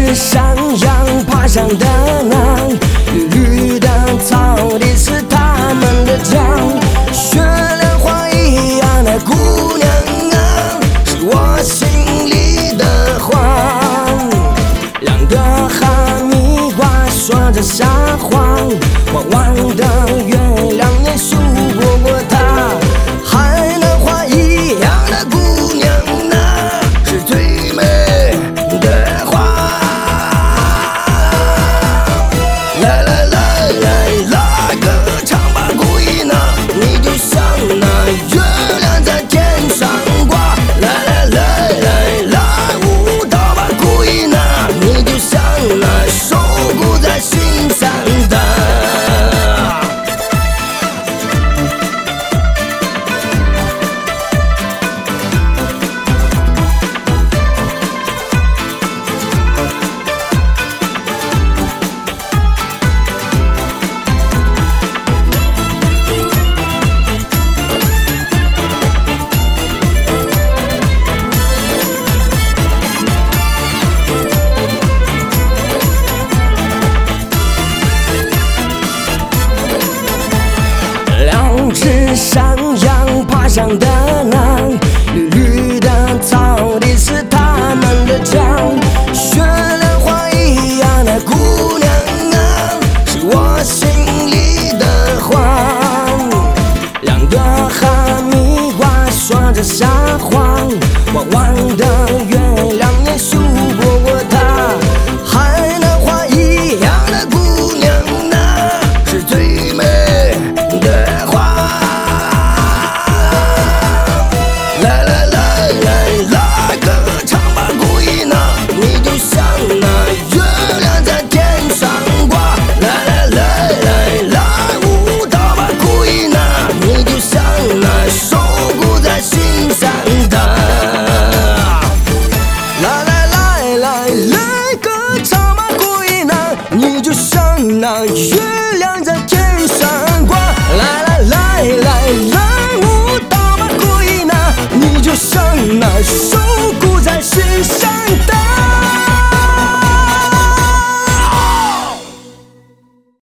只山羊爬上的浪，绿绿的草地是他们的家。雪莲花一样的姑娘啊，是我心里的花。两个哈密瓜说着撒谎，弯弯的月亮也数不过它。海南花一样的姑娘啊，是最美的花。来来来来来，歌唱吧古伊娜，你就像那月亮在天上挂。来来来来来，舞蹈吧古伊娜，你就像那手鼓在心上的。两只山羊爬上的浪，绿绿的草地是他们的家。雪莲花一样的姑娘啊，是我心里的花。两个哈密瓜说着撒谎，弯弯的月亮也数不过它。海南花一样的姑娘啊，是最美的花。来来来来来，歌唱吧古伊娜，你就像那月亮在天上挂。来来来来来，舞蹈吧古伊娜，你就像那手鼓在心上的。来来来来来，歌唱吧古伊娜，你就像那月亮在天上挂。来来来来来，舞蹈吧古伊娜，你就像那手